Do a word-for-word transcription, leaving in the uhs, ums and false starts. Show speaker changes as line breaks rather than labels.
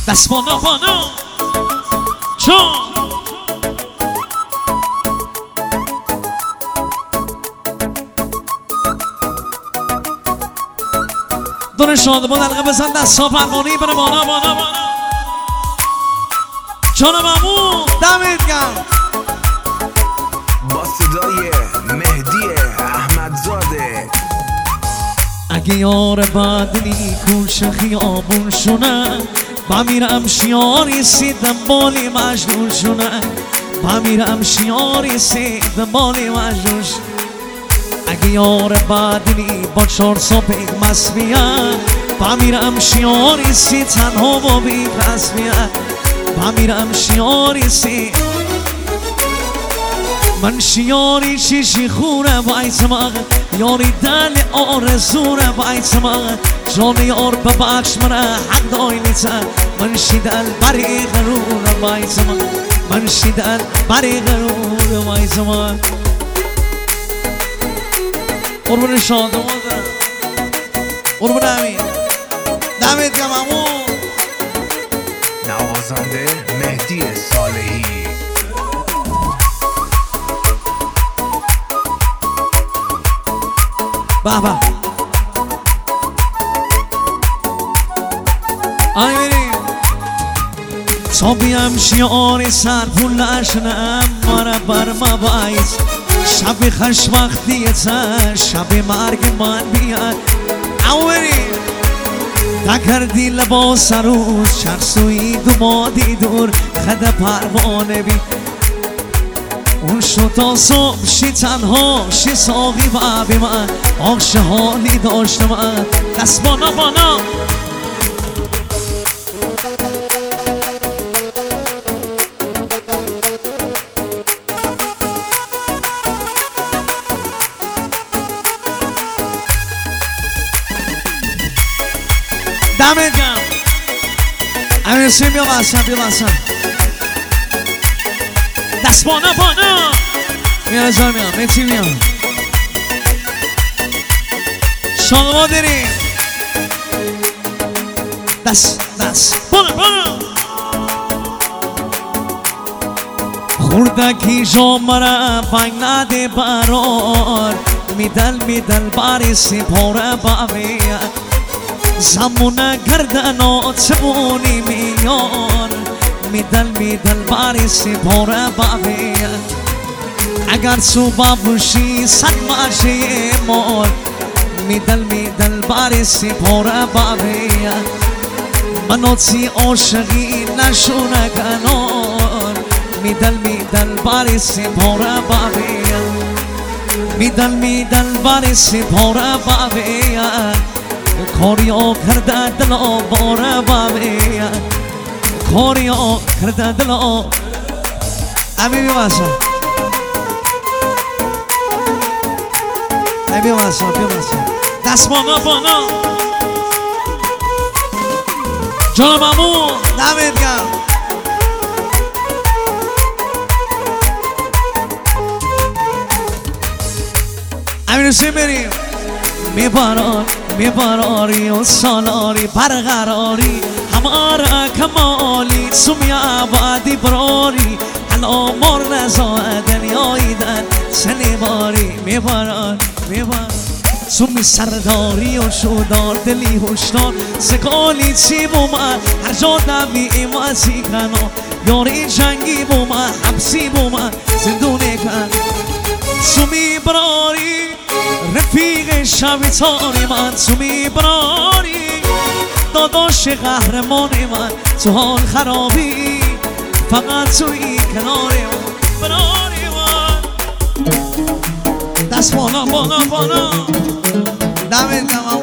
دست بالا بالا چون دور شادمان حلقه بزن دست ها فرمانی بره بالا بالا بالا جان مامون
دمت گرم
با صدای مهدی احمدزاده.
اگه یار بد نیکوش خیابون شونه بمیرم شیاری سی دنبالی مجنون شونه بمیرم شیاری سی دنبالی مجنون شونه اگه یار بدنی با چار صبح مست میاد بمیرم شیاری سی تنها و بی کس میاد بمیرم شیاری سی من شیاری چیشی خوره بایتم یاری دل آرزوره بایتم جان یار ببخش منه حق دایلیته من شیدل بری غروره بایتم من شیدل بری غروره بایتم قربون شادمان دارم
قربون امین دمت گرم عمو.
نوازنده مهدی صالحی.
بابا آی بریم تا بیم شیاری سر پول نشنم مرا بر ما باید شب خوشبختیه تا شب مرگ من بیاد
عمو بریم
نکردی لباس روز شخصوی دمادی دور خد پروانه بی اون شو تا صبح شی تنها شی ساقی بابی من آخش حالی داشت من دست بانا بانا
دمت گرم
امیر حسین بیا واسم بیا واسم دست بانا بانا میان ازار میان میتی میان شانما داریم دست دست بانا بانا خوردکی جامره بنگ نده برار میدل میدل باری سپاره باوید زمونه گردن چمونی میان میدل میدل باری سپاره باوید اگر صوبه بوشی صد ماشه مال میدل میدل باری سپاره باوید منو تی عاشقی نشونه کنار میدل میدل باری سپاره باوید میدل میدل باری سپاره باوید کاریا کرده دلا باره باوید کاریا کرده دلا
امین بیا واسم امین بیا واسم بیا واسم
دست بانا بانا جان مامون
دمت گرم امین حسین بریم
میباران میباراری و سالاری برقراری همارا کمالی سمی عبادی براری حالا مر نزا دنیایی دن سنی باری میباران میباران سمی سرداری و شودار دلی هشدار سکالی چی بومن هر جا دمی ایمازی کنم یاری جنگی بومن حبسی بومن زندونه کن سمی براری رفیق شب تاری من تو میبراری داداش قهرمانی من تو حال خرابی فقط توی کناری من براری من
دست بالا
بالا بالا
دمت گرم